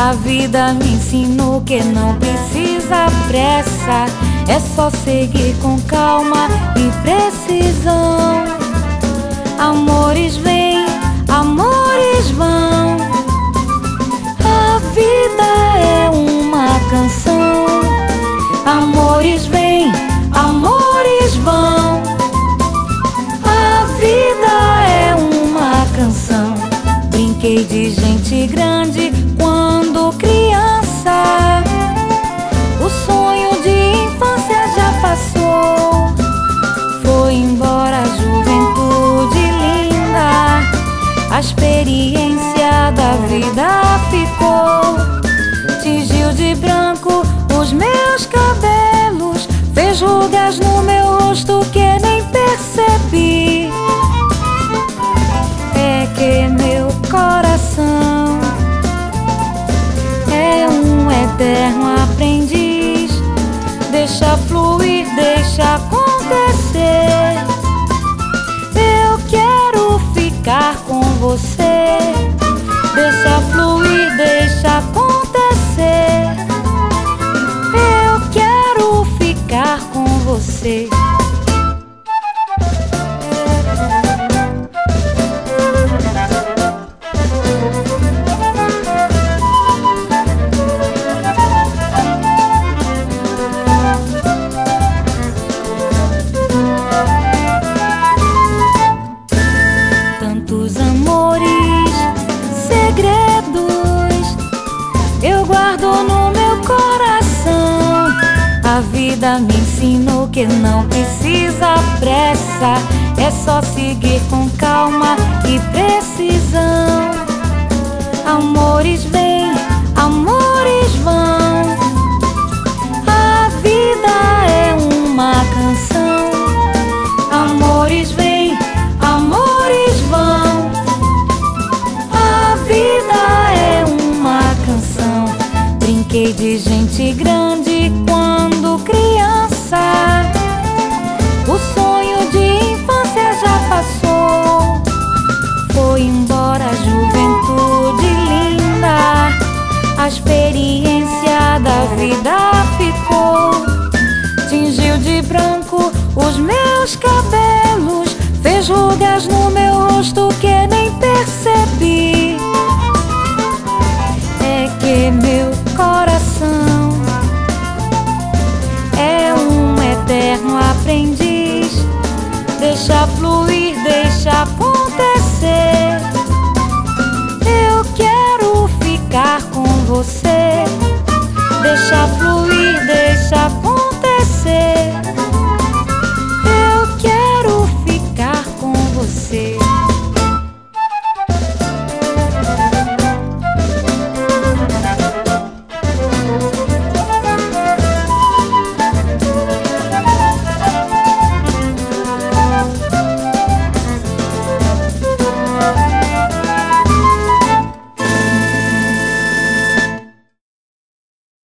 A vida me ensinou que não precisa pressa, é só seguir com calma e precisão. Amores vêm, amores vão. A vida é uma canção. Amores vêm, amores vão. A vida é uma canção. Brinquei de gente grande quando criança. O sonho de infância já passou. Foi embora a juventude linda. A experiência da vida ficou. Tingiu de branco os meus cabelos. Fez rugas no meu rosto que nem percebi. É que meu coração é um eterno aprendiz. Deixa fluir, deixa acontecer. Eu quero ficar com você. Deixa fluir, deixa acontecer. Eu quero ficar com você. Tantos amores, segredos eu guardo no meu coração. A vida me ensinou que não precisa pressa, é só seguir com calma e precisão. Amores vêm, amores vão. A vida é uma canção. Amores vêm, amores vão. A vida é uma canção. Brinquei de gente grande quando criança. O sonho de infância já passou. Foi embora a juventude linda. A experiência da vida ficou. Tingiu de branco os meus cabelos. Fez rugas no meu rosto que nem percebi. É que meu coração é um eterno aprendiz. Deixa fluir, deixa acontecer. Eu quero ficar com você.